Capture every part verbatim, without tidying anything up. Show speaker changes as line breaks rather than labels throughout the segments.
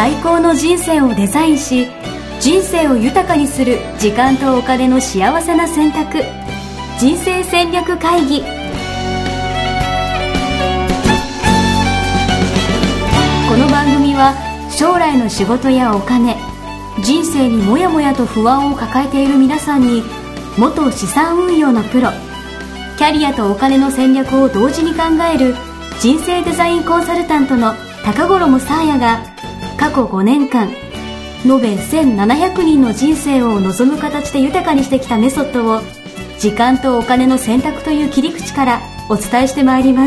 最高の人生をデザインし、人生を豊かにする時間とお金の幸せな選択、人生戦略会議。この番組は将来の仕事やお金、人生にもやもやと不安を抱えている皆さんに、元資産運用のプロ、キャリアとお金の戦略を同時に考える人生デザインコンサルタントの高頃もさあやが、過去ごねんかん延べせんななひゃくにんの人生を望む形で豊かにしてきたメソッドを、時間とお金の選択という切り口からお伝えしてまいります。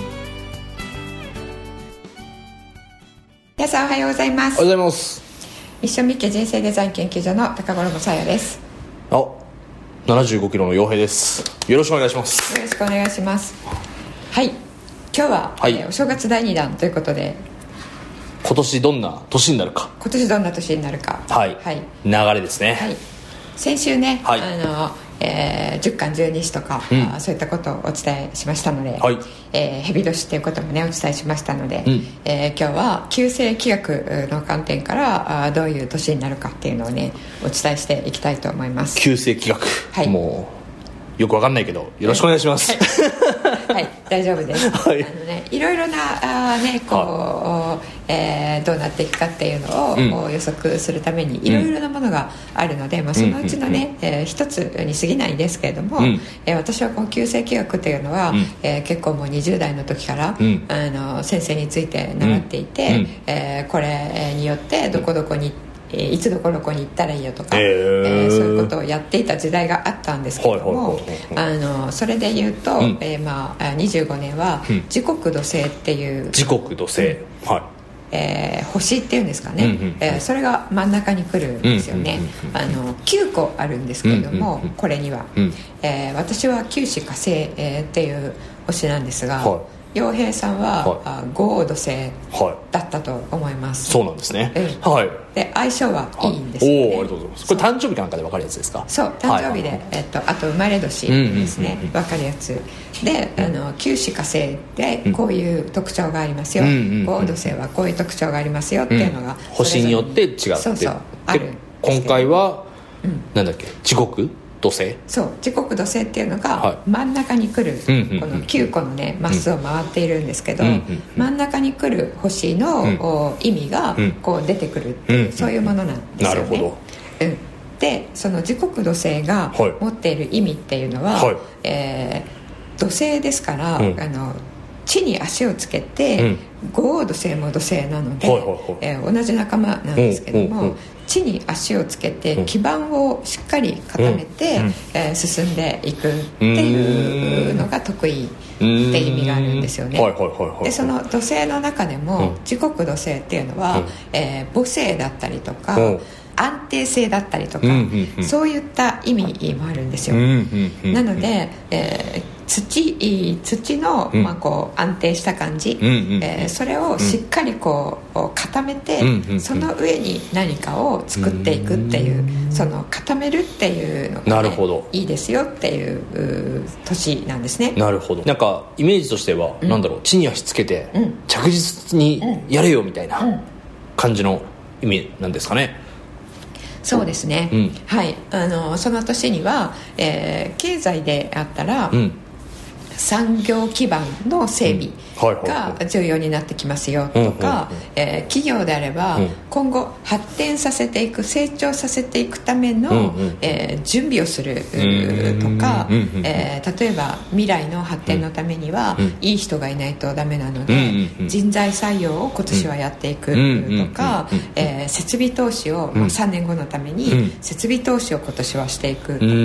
皆さんおはようございます。
おはようございます。
ミッションミッケ人生デザイン研究所の高頃もさあやです。
あ、ななじゅうごキロの陽平です。よろしくお願いします。
よろしくお願いします。はい、今日は、はい、えー、お正月だいにだんということで、
今年どんな年になるか
今年どんな年になるか、
はい、はい、流れですね。
はい、先週ね、
はい、
あのえー、じゅっかんじゅうに支とか、うん、そういったことをお伝えしましたので、はい、えー、蛇年ということもねお伝えしましたので、うん、えー、今日は旧世紀学の観点からあどういう年になるかっていうのをねお伝えしていきたいと思います。
旧世紀学、はい、もうよくわかんないけどよろしくお願いします。
はい、はい、大丈夫です。はい、あのね、いろいろなあ、ね、こう、はい、えー、どうなっていくかっていうのを、うん、予測するためにいろいろなものがあるので、うん、まあ、そのうちのね、うん、えー、一つに過ぎないんですけれども、うん、えー、私はこの旧世紀学っていうのは、うん、えー、結構もうにじゅう代の時から、うん、あの先生について習っていて、うん、えー、これによってどこどこにいつどこどこに行ったらいいよとか、えーえー、そういうことをやっていた時代があったんですけども、あのそれで言うと、うん、えーまあ、にじゅうごねんは時刻土星っていう、
時刻土星、はい、
えー、星っていうんですかね、うんうん、えー、それが真ん中に来るんですよね。あのきゅうこあるんですけれども、うんうん、これには、うん、えー、私は九死火星、えー、っていう星なんですが、はい、陽平さんは、はい、豪土星だったと思います。
はい、そうなんですね、
うん、はい、で相性はいいんですよね。
はい、おー、ありがとうございます。これ誕生日かなんかで分かるやつですか？
そう、誕生日で、はい、えっと、あと生まれ年ですね、うんうんうんうん、分かるやつで、あの九死火星でこういう特徴がありますよ、豪、うん、土星はこういう特徴がありますよっていうのが、うん、
星によって違って、
そうそうある。
今回は、うん、なんだっけ、時刻土星、
そう、時刻土星っていうのが真ん中に来る、はい、このきゅうこのねマスを回っているんですけど、うん、真ん中に来る星の、うん、意味がこう出てくるっていう、うん、そういうものなんですよね。なるほど、うん、でその時刻土星が持っている意味っていうのは、はい、えー、土星ですから、うん、あの地に足をつけて、豪、うん、土星も土星なので、はいはいはい、えー、同じ仲間なんですけども、うんうんうん、地に足をつけて基盤をしっかり固めて、うん、えー、進んでいくっていうのが得意っていう意味があるんですよね。でその土星の中でも、うん、時刻土星っていうのは、うん、えー、母星だったりとか、うん、安定性だったりとか、うんうんうん、そういった意味もあるんですよ、うんうんうん、なので、えー土, 土の、まあ、こう安定した感じ、うんうん、えー、それをしっかりこう固めて、うんうんうん、その上に何かを作っていくっていう、うん、その固めるっていうのが、ね、
なるほど、
いいですよっていう年なんですね。
なるほど。なんかイメージとしては、うん、なんだろう、地に足つけて、うん、着実にやれよみたいな感じの意味なんですかね。
そうですね、うん、はい、あのその年には、えー、経済であったら、うん、産業基盤の整備が重要になってきますよとか、えー、企業であれば、うん、今後発展させていく、成長させていくための、うんうん、えー、準備をするとか、うんうん、えー、例えば未来の発展のためには、うん、いい人がいないとダメなので、うんうん、人材採用を今年はやっていくとか、えー、設備投資を、まあ、さんねんごのために設備投資を今年はしていくとか、うん、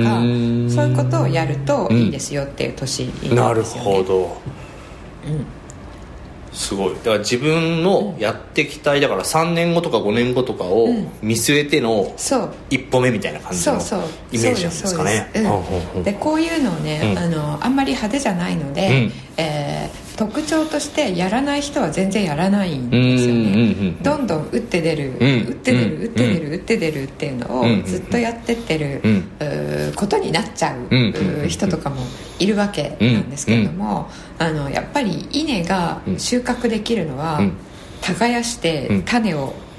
そういうことをやるといいですよっていう年なんですよね。
なるほど、
うん、
すごい。だから自分のやっていきたい、だからさんねんごとかごねんごとかを見据えての一歩目みたいな感じのイメージなんですかね。
でこういうのをね、うん、あのあんまり派手じゃないので、うん、えー、特徴としてやらない人は全然やらないんですよね、うんうんうん、どんどん打って出る、うん、打って出る、うん、打って出る、うん、打って出るっていうのをずっとやってってる、うん、ことになっちゃう、うん、人とかもいるわけなんですけれども、うん、あのやっぱり稲が収穫できるのは、うん、耕して種を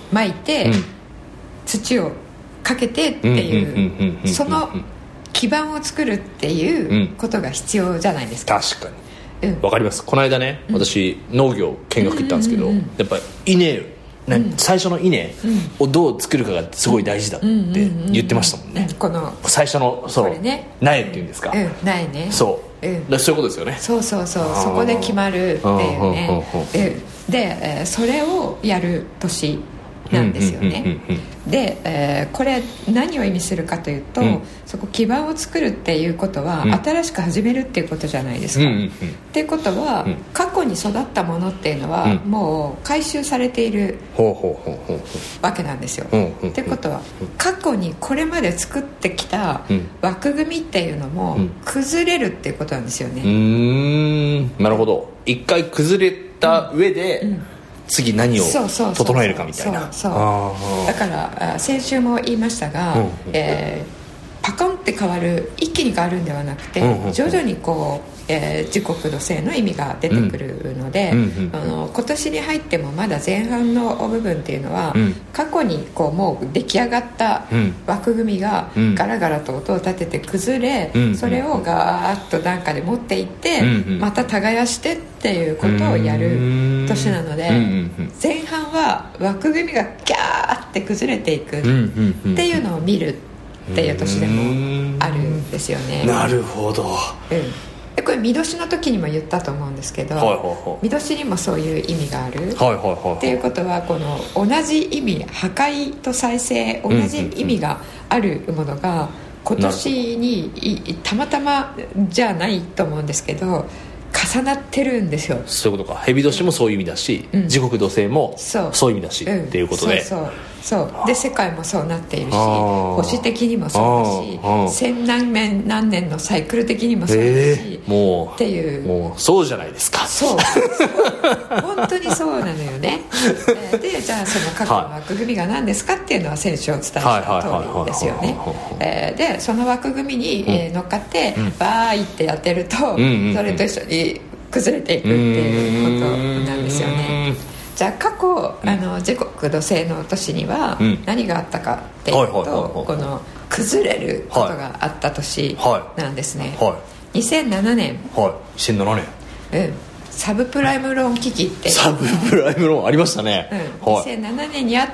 まいて、うん、土をかけてっていうその基盤を作るっていうことが必要じゃないですか。
確かに、うん、分かります。この間ね、私、うん、農業見学行ったんですけど、うんうんうん、やっぱり稲、うん、最初の稲をどう作るかがすごい大事だって言ってましたもんね、うんうん、
この
最初のその苗っていうんですか、
うん、苗ね、
そう、うん、だそういうことですよね。
そうそうそう、そこで決まるっていうね、うん、でそれをやる年なんですよね。で、えー、これ何を意味するかというと、うん、そこ基盤を作るっていうことは、うん、新しく始めるっていうことじゃないですか、うんうんうん、っていうことは、うん、過去に育ったものっていうのは、うん、もう回収されているわけなんですよ、うんうんうん、っていうことは過去にこれまで作ってきた枠組みっていうのも崩れるっていうことなんですよね。
うーん、なるほど。一回崩れた上で、うんうん、次何を整えるかみたいな。
そうそうそう、だから先週も言いましたが、うんうん、えー、パコンって変わる、一気に変わるんではなくて、うんうん、徐々にこう、えー、時刻土星の意味が出てくるので、うんうんうん、あの今年に入ってもまだ前半の部分っていうのは、うん、過去にこうもう出来上がった枠組みがガラガラと音を立てて崩れ、うん、それをガーッと段階で持っていって、うんうん、また耕してっていうことをやる年なので、うんうんうん、前半は枠組みがギャーって崩れていくっていうのを見るっていう年でもあるんですよね。
なるほど、
うん、これ見年の時にも言ったと思うんですけど、はいはいはい、見年にもそういう意味がある、はいはいはいはい、っていうことはこの同じ意味、破壊と再生、同じ意味があるものが今年にたまたまじゃないと思うんですけど重なってるんですよ。
そういうことか。蛇年もそういう意味だし、うん、時刻土星もそういう意味だし、うん、っていうことで、
そうそうそうで世界もそうなっているし、星的にもそうだし、千何年何年のサイクル的にもそうだし、えー、もうっていう、
もうそうじゃないですか。
そう本当にそうなのよね。でじゃあその過去の枠組みが何ですかっていうのは先週お伝えした通りですよね。でその枠組みに乗っかってバーイってやってると、うん、それと一緒に崩れていくっていうことなんですよね。じゃあ過去、あの時刻土星の年には何があったかっていうと、この崩れることがあった年なんですね、はいはい、にせんななねん、
はい、にせんななねん、
うん、サブプライムローン危機って
サブプライムローンありましたね、
うん、はい、にせんななねんにあって、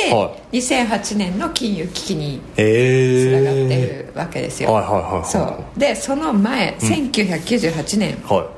はい、にせんはちねんの金融危機につながってるわけですよ、はいはいはいはい、そうでその前、うん、せんきゅうひゃくきゅうじゅうはちねん、はい、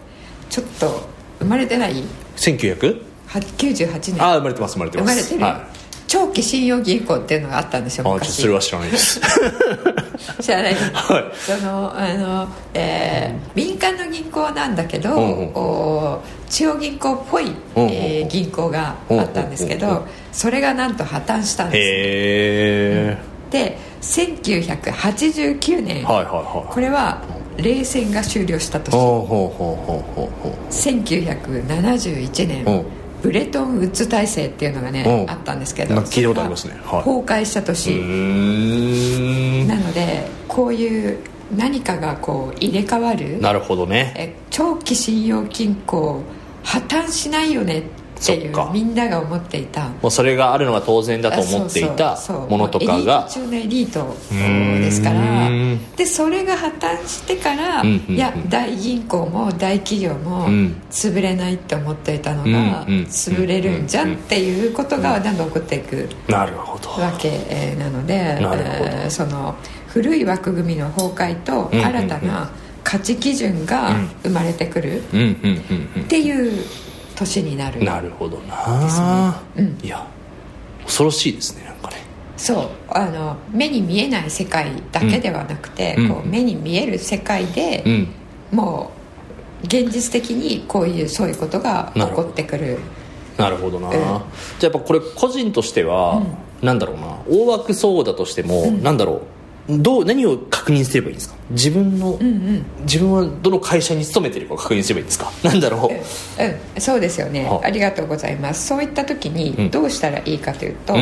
ちょっと生まれてない？
せんきゅうひゃく
きゅうじゅうはちねん。
ああ生まれてます生まれてます。
生まれてる、はい、長期信用銀行っていうのがあったんですよ昔。
あ、それは知らないです
知らない、はい、そのあの、えー、民間の銀行なんだけど、うんうん、お地方銀行っぽい、うんうん、えー、銀行があったんですけど、うんうん、それがなんと破綻したんです。へー。でせんきゅうひゃくはちじゅうきゅうねん、はいはいはい、これは冷戦が終了した年。せんきゅうひゃくななじゅういちねん、ブレトンウッズ体制っていうのがねあったんですけど、
聞いたことありますね、はい、
崩壊した年なので、こういう何かがこう入れ替わる。
なるほどね。
え長期信用金庫破綻しないよねっていうみんなが思っていた、
もうそれがあるのが当然だと思っていたものとかが
エリート中のエリートですから、でそれが破綻してから、うんうんうん、いや大銀行も大企業も潰れないって思っていたのが、うん、潰れるんじゃんっていうことがだんだん起こっていくわけなので、えー、その古い枠組みの崩壊と新たな価値基準が生まれてくるっていう年になる。
なるほどな、うん、いや恐ろしいですね。なんかね、
そうあの目に見えない世界だけではなくて、うん、こう目に見える世界で、うん、もう現実的にこういうそういうことが起こってくる。
なるほどな、うん、じゃあやっぱこれ個人としては、うん、なんだろうな、大枠そうだとしても、うん、なんだろう、どう何を確認すればいいんですか？自分の、うんうん、自分はどの会社に勤めてるか確認すればいいんですか？なんだろう、うん
うん、そうですよね、はあ、ありがとうございます。そういった時にどうしたらいいかというと、うん、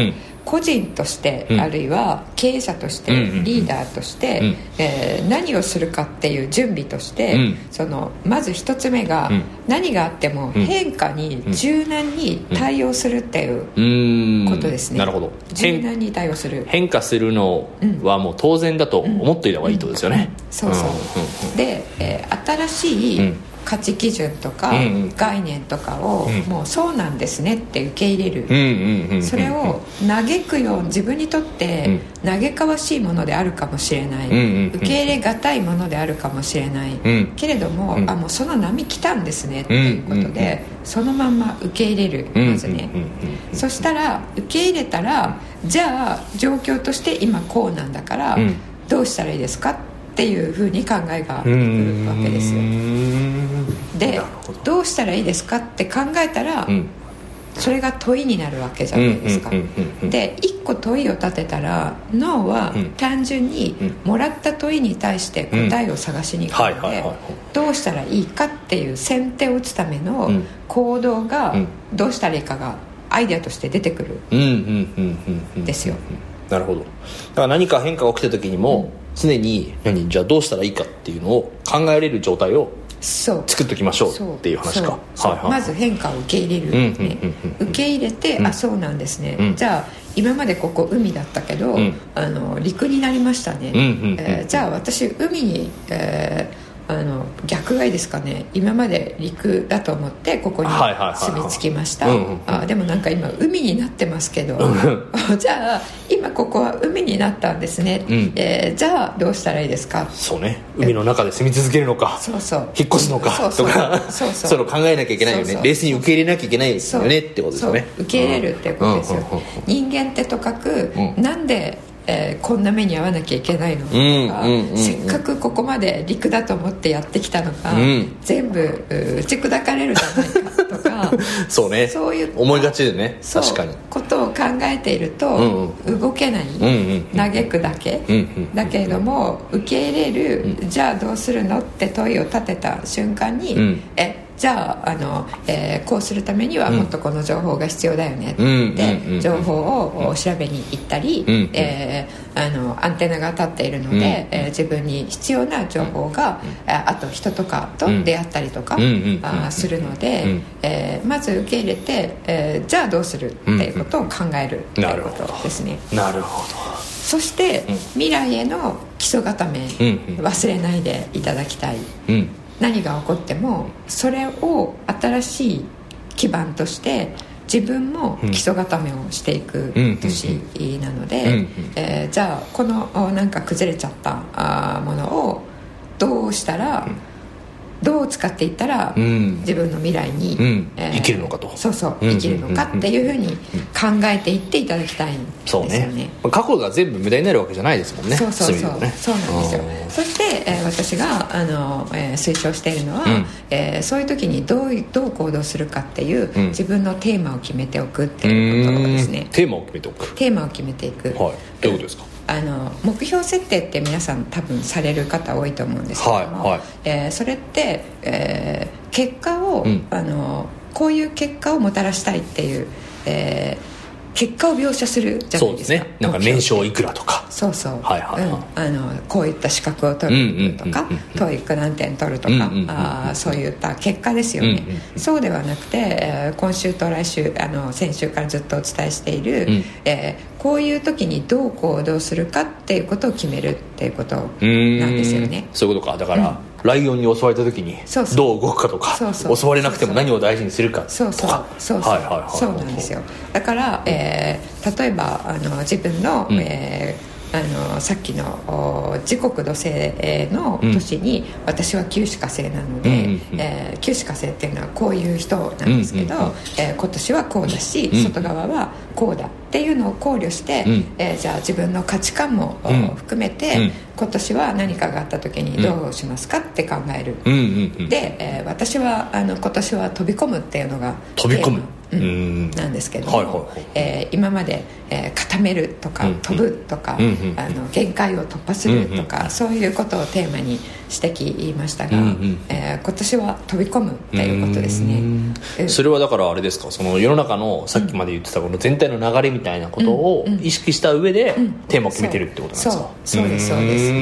個人として、うん、あるいは経営者として、うん、リーダーとして、うんえー、何をするかっていう準備として、うん、そのまず一つ目が、うん、何があっても変化に柔軟に対応するっていうことですね、うん、
なるほど。
柔軟に対応する。
変化するのはもう当然だと思っていた方がいいってことですよね、うんうんうん、
そうそう、うんうん、で、えー、新しい、うん価値基準とか概念とかをもうそうなんですねって受け入れる、それを嘆くよう自分にとって嘆かわしいものであるかもしれない、受け入れがたいものであるかもしれないけれども、あもうその波来たんですねっていうことでそのまんま受け入れる、まずね。そしたら受け入れたら、じゃあ状況として今こうなんだからどうしたらいいですかっていうふうに考えが出てくるわけですよ。でどうしたらいいですかって考えたら、うん、それが問いになるわけじゃないですか。で一個問いを立てたら脳は単純にもらった問いに対して答えを探しに行くので、どうしたらいいかっていう先手を打つための行動がどうしたらいいかがアイデアとして出てくるんですよ。
なるほど。だから何か変化が起きた時にも、うん、常に何じゃあどうしたらいいかっていうのを考えられる状態を作っておきましょうっていう話か。
はいはいはい、まず変化を受け入れる、ねうんうんうん、受け入れて、うん、あそうなんですね、うん、じゃあ今までここ海だったけど、うん、あの陸になりましたね、うんうんうんえー、じゃあ私海に、えーあの逆がいいですかね。今まで陸だと思ってここに住み着きました。あでもなんか今海になってますけどじゃあ今ここは海になったんですね、うんえー、じゃあどうしたらいいですか。
そうね、海の中で住み続けるのか
そうそう
引っ越すのか
そうそう
とか
そうそう
それを考えなきゃいけないよね。そうそう冷静に受け入れなきゃいけないですよねってことですよね。
受け入れるってことですよ、うん、人間ってとかく、うん、なんでえー、こんな目に遭わなきゃいけないのとか、うんうんうん、せっかくここまで陸だと思ってやってきたのが、うん、全部打ち砕かれるじゃないかとか
そうね、
そういう
思いがちでね。確かに
ことを考えていると、うんうん、動けない、うんうん、嘆くだけ、うんうん、だけれども受け入れる、うん、じゃあどうするのって問いを立てた瞬間に、うん、えじゃあ、あの、えー、こうするためにはもっとこの情報が必要だよねって、うん、情報を調べに行ったり、うんえー、あのアンテナが立っているので、うんえー、自分に必要な情報が、うん、あと人とかと出会ったりとか、うん、あするので、うんえー、まず受け入れて、えー、じゃあどうするっていうことを考えるっていうことですね。
なるほど。
そして、うん、未来への基礎固め、うん、忘れないでいただきたい、うん何が起こってもそれを新しい基盤として自分も基礎固めをしていく年なので、えー、じゃあこのなんか崩れちゃったものをどうしたらどう使っていったら自分の未来に、
うんえー、生きるのかと
そうそう生きるのかっていうふうに考えていっていただきたいんですよね。そうね、
過去が全部無駄になるわけじゃないですもんね。
そうそうそう、ね、そうなんですよ。そして、えー、私があの、えー、推奨しているのは、うんえー、そういう時にどうどう行動するかっていう、うん、自分のテーマを決めておくっていうことですね。
テーマを決めておく
テーマを決めていく、
はい、どういうことですか。
あの目標設定って皆さん多分される方多いと思うんですけども、はいはいえー、それって、えー、結果を、うん、あのこういう結果をもたらしたいっていう、えー結果を描写するじゃないですか。そうですね。
なんか年商いくらとか
そうそう、はいはいはいうん、あのこういった資格を取るとか、トーイック何点取るとか、うんうんうんうん、あそういった結果ですよね、うんうんうん、そうではなくて、えー、今週と来週あの先週からずっとお伝えしている、うんえー、こういう時にどう行動するかっていうことを決めるっていうことなんですよね。
そういうことか。だから、うんライオンに襲われた時にどう動くかとかそうそう襲われなくても何を大事にするかとか
そうそうそうそう、はいはいはい、そうなんですよ。だから、えー、例えばあの自分の、うんえーあのさっきの時刻土星の年に、うん、私は旧歯科星なので、うんうんえー、旧歯科星っていうのはこういう人なんですけど、うんうんうんえー、今年はこうだし、うん、外側はこうだっていうのを考慮して、うんえー、じゃあ自分の価値観も、うん、含めて、うん、今年は何かがあった時にどうしますかって考える、うんうんうん、で、えー、私はあの今年は飛び込むっていうのが
飛び込む
うん、なんですけども、はいはいはい、えー、今まで、えー、固めるとか、うん、飛ぶとか、うん、あの限界を突破するとか、うん、そういうことをテーマにしてきましたが、うん、えー、今年は飛び込むっていうことですね。
うん、それはだからあれですか、その世の中のさっきまで言ってたこの全体の流れみたいなことを意識した上でテーマを決めてるってことなんですか？
そう、そうですそうです、うん、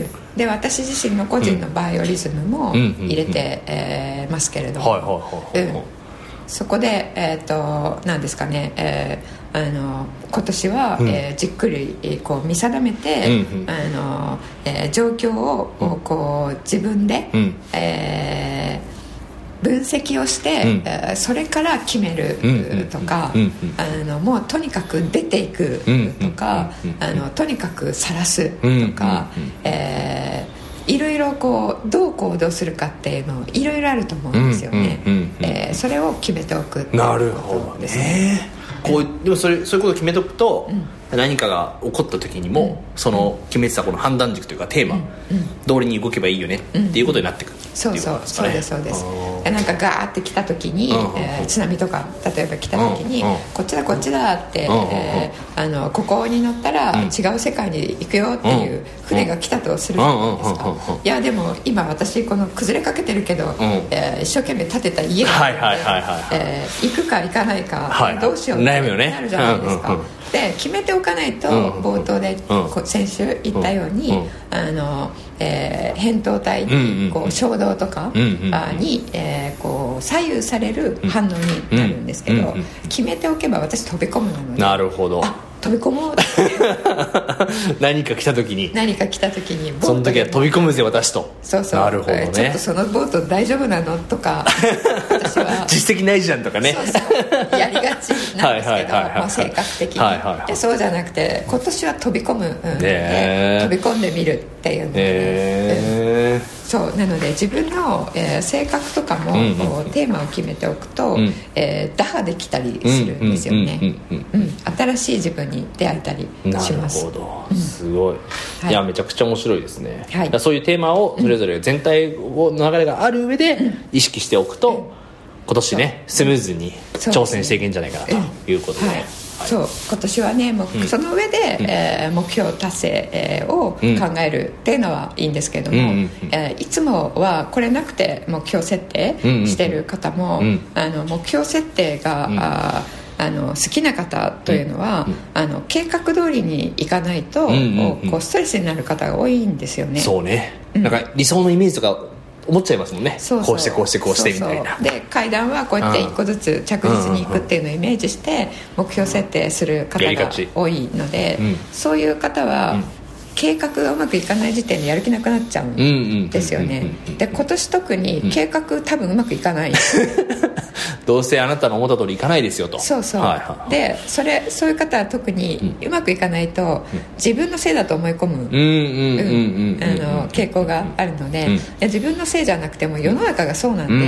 で私自身の個人のバイオリズムも入れて、えー、ますけれども、はいはいはいはい、うん、そこで、えー、と何ですかね、えー、あの今年は、うん、えー、じっくりこう見定めて、うんうん、あのえー、状況を、うん、こう自分で、うん、えー分析をして、うん、えー、それから決めるとか、うんうん、あのもうとにかく出ていくとか、あのとにかく晒すとか、うんうん、えー、いろいろこうどう行動するかっていうのいろいろあると思うんですよね、うんうんうんうん、えー、それを決めておくっていうことですね。
こうでもそれそういうことを決めておくと、うん、何かが起こった時にも、うん、その決めてたこの判断軸というかテーマ、うんうん、通りに動けばいいよねっていうことになってくる、うん、
そうそう、そうですそうです。なんかガーって来た時に、うん、えー、津波とか例えば来た時に、うん、こっちだこっちだって、うん、えー、あのここに乗ったら違う世界に行くよっていう船が来たとするじゃないですか。いやでも今私この崩れかけてるけど、うん、えー、一生懸命建てた家があるので、えー、行くか行かないか、はい、どうしようってなるじゃないですか、うんうんうん、で決めておかないと、冒頭で、うん、先週言ったように、うん、あのえー、扁桃体、うんうん、こう衝動とか、うんうん、に、えー、こう左右される反応になるんですけど、うんうんうん、決めておけば私飛び込むなので、
なるほど、
あ飛び込もうって
何か来た時に
何か来た時に
その時は飛び込むぜ私と。
そうそう、
なるほどね、
ちょっとそのボート大丈夫なのとか私は
実績ないじゃんとかね、
そうそうやりがちなんですけど、まあ、性格的に、はいはいはい、でそうじゃなくて今年は飛び込む、うん、で飛び込んでみるっていうので、ね、うん、そうなので自分の、えー、性格とかも、うんうん、テーマを決めておくと、うん、えー、打破できたりするんですよね。新しい自分に出会えたりします。
なるほど、すごい、はい、いやめちゃくちゃ面白いですね、はい、だそういうテーマをそれぞれ全体の流れがある上で意識しておくと、うん、今年ねスムーズに挑戦していけるんじゃないかなということで、うん、はい、
そう今年はねもう、うん、その上で、うん、えー、目標達成、えー、を考えるっていうのはいいんですけれども、うんうんうん、えー、いつもはこれなくて目標設定してる方も、うんうん、あの目標設定が、うん、ああの好きな方というのは、うん、あの計画通りにいかないと、うんうんうん、こうストレスになる方が多いんですよね。
そうね、うん、なんか理想のイメージとか思っちゃいますもんね。そうそう、こうしてこうしてこうしてみたいな。
そうそうで階段はこうやって一個ずつ着実にいくっていうのをイメージして目標設定する方が多いので、うん、そういう方は、うん、計画がうまくいかない時点でやる気なくなっちゃうんですよね。で今年特に計画多分うまくいかない
どうせあなたの思った通りいかないですよと。
そうそう、はいはい、でそれそういう方は特にうまくいかないと、うん、自分のせいだと思い込む傾向があるので、うん、いや自分のせいじゃなくても世の中がそうなんで、うん、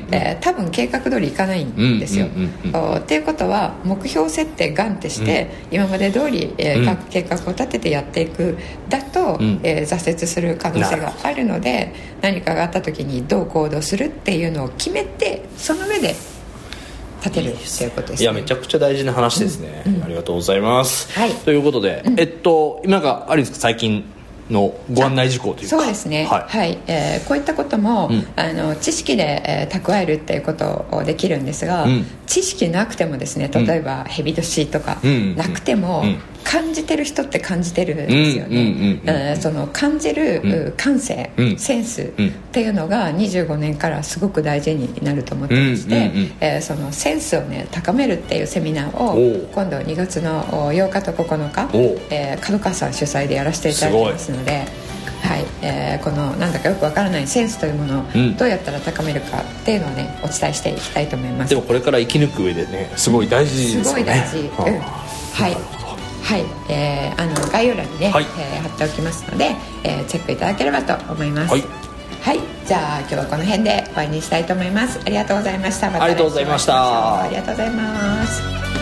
えー、多分計画通りいかないんですよ、うんうんうん、っていうことは目標設定ガンってして、うん、今まで通り、えー、計画を立ててやっていくだと、うん、えー、挫折する可能性があるので、何かがあった時にどう行動するっていうのを決めてその上で立てるっていうことです、ね、
いやめちゃくちゃ大事な話ですね、うんうん、ありがとうございます、はい、ということで、うん、えっと今なんかあるんですか最近のご案内事項というか。
そうですね、はい、はい、えー、こういったことも、うん、あの知識で、えー、蓄えるっていうことをできるんですが、うん、知識なくてもですね、例えば、うん、ヘビ年とか、うん、なくても、うん、感じてる人って感じてるんですよね。その感じる、うん、感性、うん、センスっていうのがにじゅうごねんからすごく大事になると思ってまして、うんうんうん、えー、そのセンスをね高めるっていうセミナーを今度にがつのようかとここのか、えー、角川さん主催でやらせていただきますので、はい、えー、このなんだかよくわからないセンスというものをどうやったら高めるかっていうのをねお伝えしていきたいと思います。
でもこれから生き抜く上でねすごい大事ですよね。すごい大事、うん、はいはい、えー、あの概要欄にね、はい、えー、貼っておきますので、えー、チェックいただければと思います。はい、はい、じゃあ今日はこの辺で終わりにしたいと思います。ありがとうございました。また来週お会いしましょう。ありがとうございました。ありがとうございます。